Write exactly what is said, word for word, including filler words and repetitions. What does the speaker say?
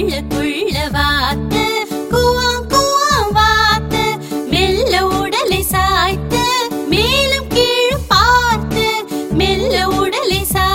உள்ளுக்குள்ள வாத்து குவாம் குவாம் வாத்து மெல்ல உடலை சாய்த்து மேலும் கீழும் பார்த்து மெல்ல உடலை சாய்த்து